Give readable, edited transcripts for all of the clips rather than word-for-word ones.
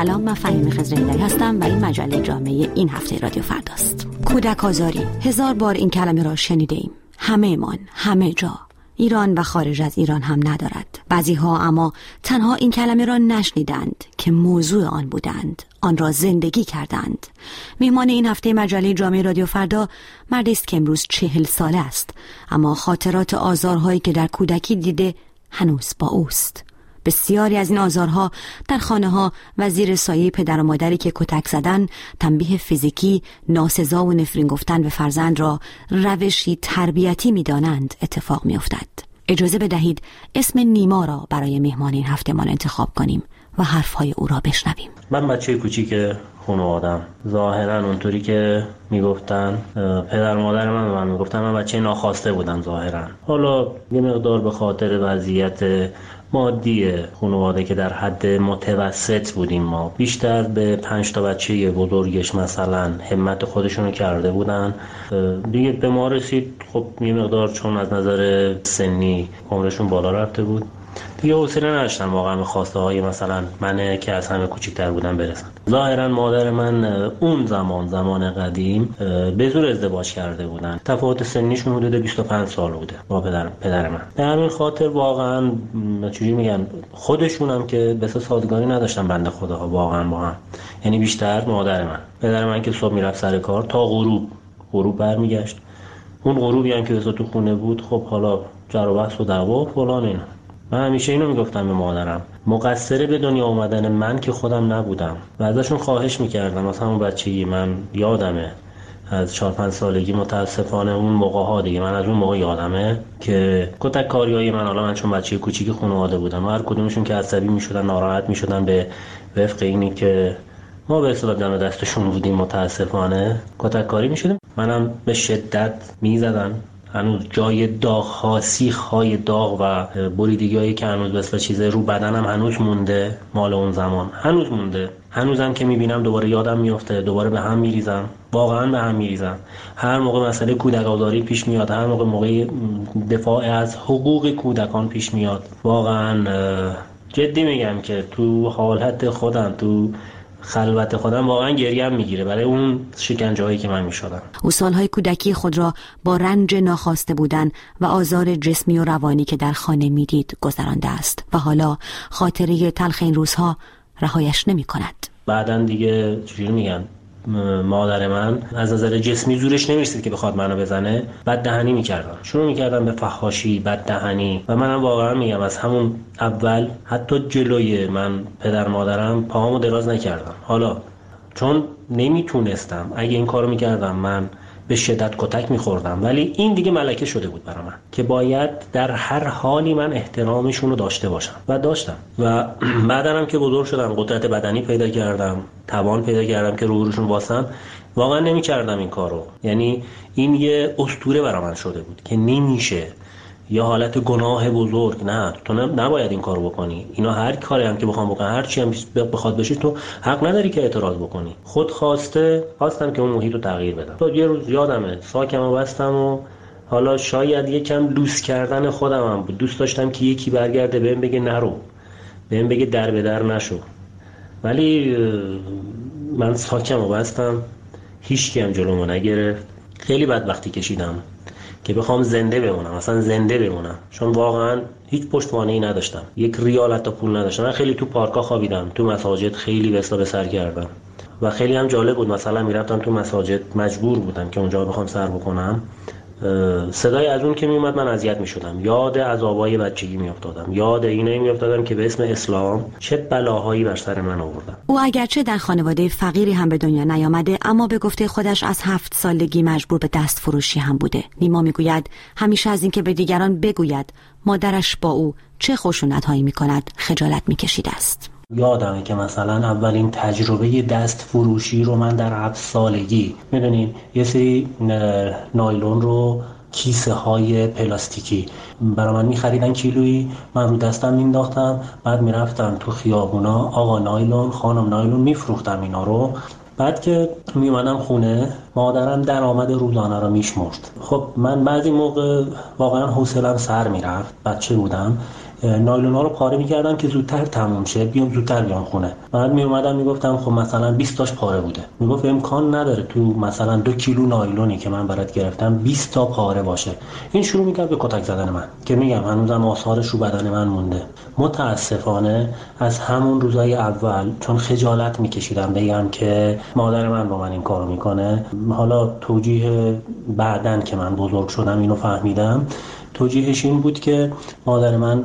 سلام، من فهیمه خضره‌ایدری هستم و این مجله جامعه این هفته رادیو فرداست. کودک آزاری، 1000 بار این کلمه را شنیده ایم. همه من، همه جا، ایران و خارج از ایران هم ندارد. بعضی ها اما تنها این کلمه را نشنیدند که موضوع آن بودند، آن را زندگی کردند. مهمان این هفته مجله جامعه رادیو فردا مردی است که امروز 40 ساله است، اما خاطرات آزارهایی که در کودکی دیده هنوز با اوست. بسیاری از این آزارها در خانه‌ها و زیر سایه پدر و مادری که کتک زدن، تنبیه فیزیکی، ناسزا و نفرین گفتن به فرزند را روشی تربیتی می‌دانند اتفاق می‌افتد. اجازه بدهید اسم نیما را برای مهمان این هفته‌مان انتخاب کنیم و حرف‌های او را بشنویم. من بچه کوچیک خانواده‌ام، ظاهراً اونطوری که میگفتن پدر مادر من میگفتن من بچه ناخواسته بودم ظاهراً. حالا یه مقدار به خاطر وضعیت مادی خانواده که در حد متوسط بودیم، ما بیشتر به 5 تا بچه بزرگش مثلا همت خودشونو کرده بودن دیگه. به ما رسید خب یه مقدار چون از نظر سنی عمرشون بالا رفته بود دیگه، حوصله نداشتن واقعا به خواسته های مثلا من که از همه کوچیک‌تر بودم برسن. ظاهرا مادر من اون زمان قدیم به زور ازدواج کرده بودن، تفاوت سنیشون حدود 25 سال بوده با پدر من. به همین خاطر واقعا چجوری میگن، خودشونم که بس سازگاری نداشتن بنده خداها واقعا با هم. یعنی بیشتر پدر من که صبح میرفت سر کار تا غروب برمیگشت. اون غروبی هم که بس تو خونه بود خب حالا جر و بحث و دعوا فلان اینا. من همیشه اینو میگفتم به مادرم، مقصر به دنیا اومدن من که خودم نبودم و ازشون خواهش میکردم. مثلا اون بچگی من یادمه از 4-5 سالگی، متاسفانه اون موقع ها دیگه، من از اون موقع یادمه که کتک کاریای من چون بچه کوچیک خانواده بودم، هر کدومشون که عصبی میشدن، ناراحت میشدن، به وفق اینی که ما به اصطلاح دم دستشون بودیم متاسفانه کتک کاری میشدیم. منم به شدت میزدن. هنوز جای داغ‌ها، سیخ‌های داغ و بریدگی‌هایی که هنوز مثل چیز رو بدنم هنوز مونده، مال اون زمان هنوز مونده. هنوزم که میبینم دوباره یادم میفته، دوباره به هم میریزم، واقعا به هم میریزم. هر موقع مسئله کودک آزاری پیش میاد، هر موقع دفاع از حقوق کودکان پیش میاد، واقعا جدی میگم که تو حالت خودم، تو خلوت خودم واقعا گریم میگیره برای اون شکنجه‌هایی که من میشدم. او سالهای کودکی خود را با رنج ناخواسته بودن و آزار جسمی و روانی که در خانه میدید گذرانده است و حالا خاطره تلخ این روزها رهایش نمی کند. بعدن دیگه چجوری میگن، مادر من از نظر جسمی زورش نمیرسید که بخواد منو بزنه، بد دهنی میکردم، شروع میکردم به فحاشی، بد دهنی. و منم واقعا میگم از همون اول حتی جلوی من پدر مادرم پاهامو دراز نکردم. حالا چون نمیتونستم، اگه این کارو میکردم من به شدت کتک میخوردم، ولی این دیگه ملکه شده بود برای من که باید در هر حالی من احترامشون رو داشته باشم و داشتم. و بعدنم که بزرگ شدم، قدرت بدنی پیدا کردم، توان پیدا کردم که روشون واسم، واقعا نمیکردم این کارو. یعنی این یه اسطوره برای من شده بود که نمیشه، یا حالت گناه بزرگ، نه تو نباید این کارو بکنی. اینا هر کاری هم که بخوام بکنم، هر چی هم بخواد بشه، تو حق نداری که اعتراض بکنی. خواستم که اون محیط رو تغییر بدم. تو یه روز یادمه ساکمو بستم و حالا شاید یکم لوس کردن خودم هم بود. دوست داشتم که یکی برگرده بهم بگه نرو، بهم بگه در به در نشو، ولی من ساکمو بستم، هیچ کی هم جلومو نگرفت. خیلی بدبختی کشیدم که بخوام زنده بمونم، چون واقعا هیچ پشتوانه‌ای نداشتم، یک ریال حتی پول نداشتم. من خیلی تو پارکا خوابیدم، تو مساجد خیلی به سر کردم و خیلی هم جالب بود. مثلا میرفتم تو مساجد، مجبور بودم که اونجا بخوام سر بکنم، صدای از اون که میومد من اذیت میشدم، یاد عذابای بچگی میافتادم، یاد اینایی میافتادم که به اسم اسلام چه بلاهایی بر سر من آوردن. او اگرچه در خانواده فقیری هم به دنیا نیامده، اما به گفته خودش از 7 سالگی مجبور به دست فروشی هم بوده. نیما میگوید همیشه از اینکه به دیگران بگوید مادرش با او چه خشونت‌هایی میکند خجالت میکشیده است. یادمه که مثلا اولین تجربه دست فروشی رو من در 7 سالگی، میدونین یه سری نایلون رو، کیسه های پلاستیکی برای من میخریدن کیلویی، من رو دستم مینداختم، بعد میرفتم تو خیابونا، آقا نایلون، خانم نایلون، میفروختم اینا رو. بعد که میومدم خونه، مادرم درآمد روزانه رو میشمرد. خب من بعضی موقع واقعا حوصله‌ام سر میرفت، بچه بودم، نایلونا رو پاره می‌کردم که زودتر تموم شه، زودتر بیام خونه. بعد میومدم میگفتم خب مثلا 20 تاش پاره بوده. میگفت امکان نداره تو مثلا 2 کیلو نایلونی که من برات گرفتم 20 تا پاره باشه. این شروع می‌کرد به کتک زدن من که میگم هنوزم آثارش رو بدن من مونده. متاسفانه از همون روزای اول چون خجالت می‌کشیدم بگم که مادر من با من این کارو میکنه. حالا توجیه بعدن که من بزرگ شدم اینو فهمیدم، توجیهش این بود که مادر من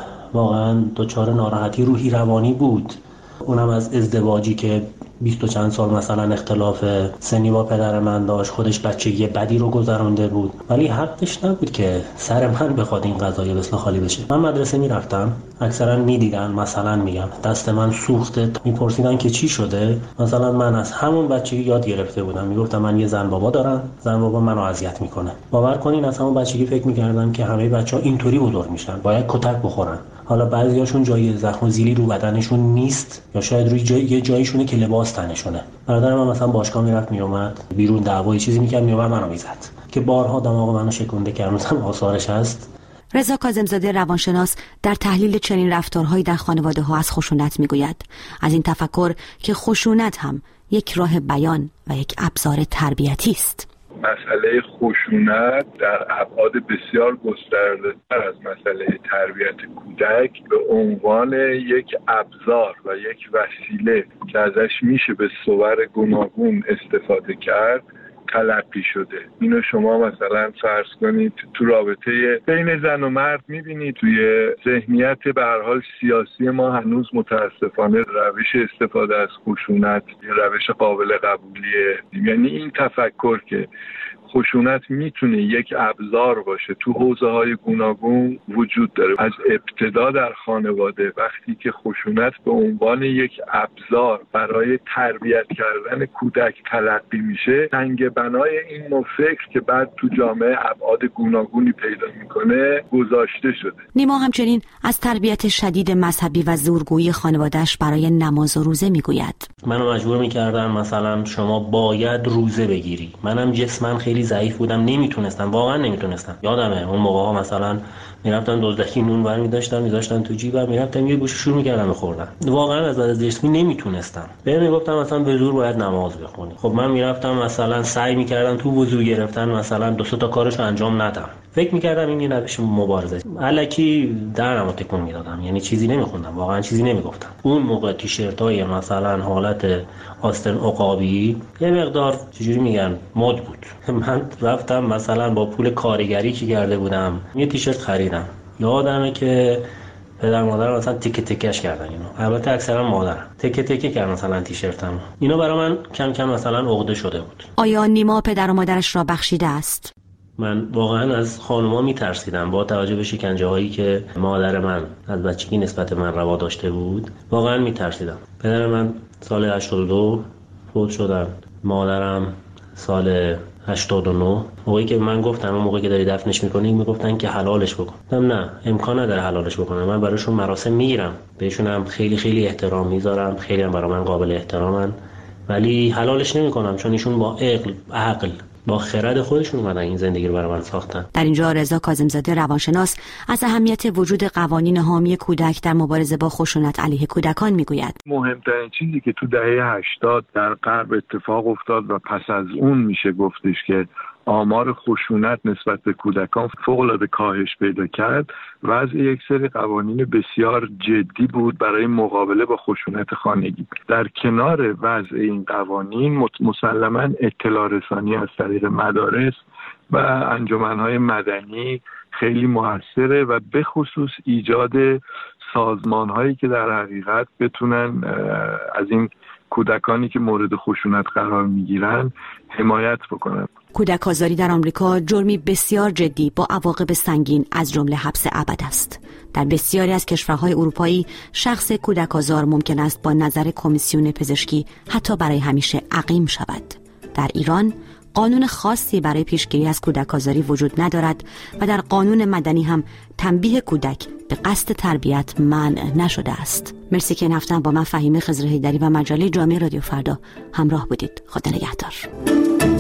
واقعا دچار ناراحتی روحی روانی بود، اونم از ازدواجی که 20 و چند سال مثلا اختلاف سنی با پدر من داشت، خودش بچگی بدی رو گذرونده بود، ولی حقش نبود که سر من بخواد این قضایه مثل خالی بشه. من مدرسه میرفتم، اکثرا میدیدن مثلا میگم دست من سوخته، میپرسیدن که چی شده. مثلا من از همون بچگی یاد گرفته بودم، میگفتم من یه زن بابا دارم، زن بابا منو اذیت میکنه. باور کنین از همون بچگی فکر میکردم که همه بچه‌ها اینطوری بزرگ میشن، باید کتک بخورن. حالا بعضیاشون جای زخم و زیلی رو بدنشون نیست یا شاید روی یه جایشونه که لباس تنشونه. برادر من مثلا باشگاه میرفت میومد بیرون دعوای چیزی میکرد میومد منو میزد که بارها دماغ منو شکونده که هنوزم آثارش هست. رضا کاظم‌زاده روانشناس در تحلیل چنین رفتارهایی در خانواده‌ها از خشونت میگوید از این تفکر که خشونت هم یک راه بیان و یک ابزار تربیتی است. مسئله خشونت در ابعاد بسیار گسترده‌تر از مسئله تربیت کودک به عنوان یک ابزار و یک وسیله که ازش میشه به صور گوناگون استفاده کرد تلقی شده. اینو شما مثلا فرض کنید تو رابطه بین زن و مرد میبینید، توی ذهنیت به هر حال سیاسی ما هنوز متاسفانه روش استفاده از خشونت یه روش قابل قبولیه. یعنی این تفکر که خشونت میتونه یک ابزار باشه تو حوزه‌های گوناگون وجود داره. از ابتدا در خانواده وقتی که خشونت به عنوان یک ابزار برای تربیت کردن کودک تلقی میشه، سنگ بنای این نوع فکر که بعد تو جامعه ابعاد گوناگونی پیدا میکنه گذاشته شده. نیما همچنین از تربیت شدید مذهبی و زورگویی خانواده‌اش برای نماز و روزه میگوید. منو مجبور میکردن مثلا شما باید روزه بگیری. منم جسماً خیلی ضعیف بودم، نمیتونستم، واقعا نمیتونستم. یادمه اون موقع ها مثلا میرفتم دزدکی نون برمی داشتم میذاشتن تو جیبم، میرفتم یه گوشه شروع میکردم بخوردن. واقعا از جسمی نمیتونستم. بهم میگفتم مثلا به زور باید نماز بخونی. خب من میرفتم مثلا سعی میکردم تو وضو گرفتن مثلا 2 تا کارشو انجام ندم. فکر میکردم این یه روش مبارزه. الکی درمو تکون میدادم، یعنی چیزی نمیخوندم، واقعا چیزی نمیگفتم. اون موقع تیشرتای مثلا حالت آستن عقابی یه مقدار چجوری میگن مد بود. من رفتم مثلا با پول کارگری که کرده بودم یه تیشرت خریدم. یادمه که پدر مادرم مثلا تیکه تیکش کردن اینو. البته اکثرا مادرم تیکه تیکه کردن مثلا تیشرتم. اینو برای من کم کم مثلا عقده شده بود. آیا نیما پدر و مادرش را بخشیده است؟ من واقعا از خانوما میترسیدم با توجه به شکنجه هایی که مادر من از بچگی نسبت من روا داشته بود. واقعا میترسیدم. پدر من سال 82 فوت شدن، مادرم سال 89. موقعی که من گفتم اون موقعی که داری دفنش میکنی میگفتن که حلالش بکن. نه امکان نداره حلالش بکنم. من براشون مراسم میگیرم، بهشون هم خیلی خیلی احترام میذارم، خیلی هم برای من قابل احترامن، ولی حلالش نمیکنم چون ایشون با عقل با خرد خودشون اومدن این زندگی رو برای من ساختن. در اینجا رضا کاظم‌زاده روانشناس از اهمیت وجود قوانین حامی کودک در مبارزه با خشونت علیه کودکان میگوید. مهمترین چیزی که تو دهه 80 در غرب اتفاق افتاد و پس از اون میشه گفتش که آمار خشونت نسبت به کودکان فوق‌العاده کاهش پیدا کرد، وضع یک سری قوانین بسیار جدی بود برای مقابله با خشونت خانگی. در کنار وضع این قوانین مسلماً اطلاع رسانی از طریق مدارس و انجمن‌های مدنی خیلی موثره و به خصوص ایجاد سازمان‌هایی که در حقیقت بتونن از این کودکانی که مورد خشونت قرار میگیرن حمایت بکنن. کودک آزاری در آمریکا جرمی بسیار جدی با عواقب سنگین از جمله حبس ابد است. در بسیاری از کشورهای اروپایی شخص کودک آزار ممکن است با نظر کمیسیون پزشکی حتی برای همیشه عقیم شود. در ایران قانون خاصی برای پیشگیری از کودک آزاری وجود ندارد و در قانون مدنی هم تنبیه کودک به قصد تربیت منع نشده است. مرسی که این هفته با من فهیمه خضر حیدری و مجله جامعه رادیو فردا همراه بودید. خدا نگهدار.